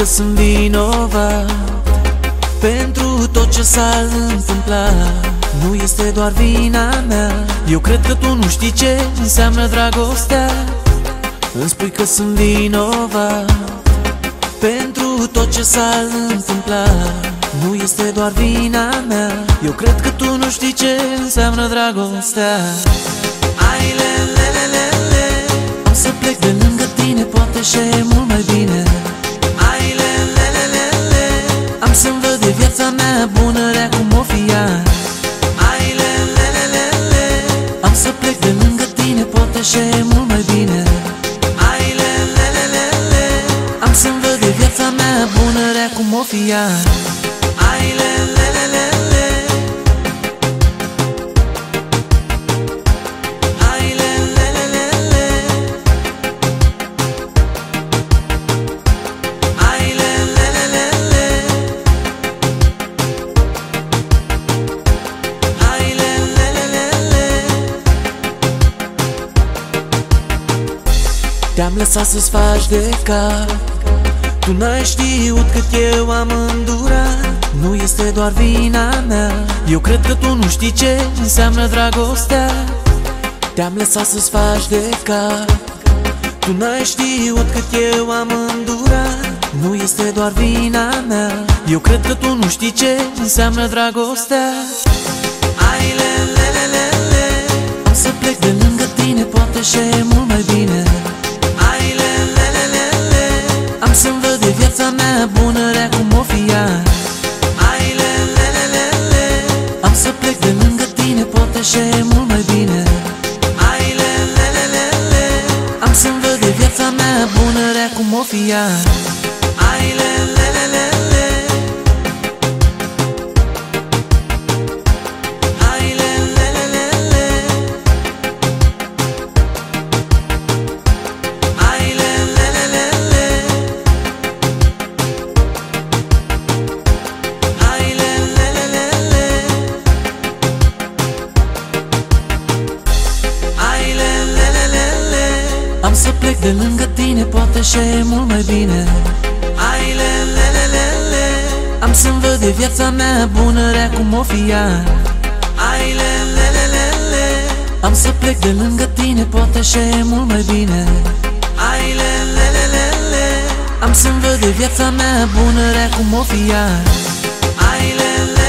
că sunt vinovat pentru tot ce s-a întâmplat. Nu este doar vina mea. Eu cred că tu nu știi ce înseamnă dragostea. Îmi spui că sunt vinovat pentru tot ce s-a întâmplat. Nu este doar vina mea. Eu cred că tu nu știi ce înseamnă dragostea. Ai le, am să plec de lângă tine, poate și e mult mai bine. Ai le, am să-mi văd de viața mea bună, rea cum o fi ea. Ai le, am să plec de lângă tine, poate și e mult mai bine. Ai le, am să-mi văd de viața mea bună, rea cum o fi ea. Ai le, te-am lăsat să-ți faci de cap. Tu n-ai știut cât eu am îndurat. Nu este doar vina mea. Eu cred că tu nu știi ce înseamnă dragostea. Te-am lăsat să-ți faci de cap. Tu n-ai știut cât eu am îndurat. Nu este doar vina mea. Eu cred că tu nu știi ce înseamnă dragostea. Ai le, am să plec de lângă tine, poate și e mult mai bine. Ai le, am să-mi văd de viața mea bună, rea cum o fi ea. Ai le, am să plec de lângă tine, poate și e mult mai bine. Ai le, am să-mi văd de viața mea bună, rea cum o fi ea. Ai le, am să plec de lângă tine, poate și e mult mai bine. Ai le, am să-mi văd de viața mea bună, rea cum o fi ea. Ai le, am să plec de lângă tine, poate și e mult mai bine. Ai le, am să-mi văd de viața mea bună, rea cum o fi ea. Ai le,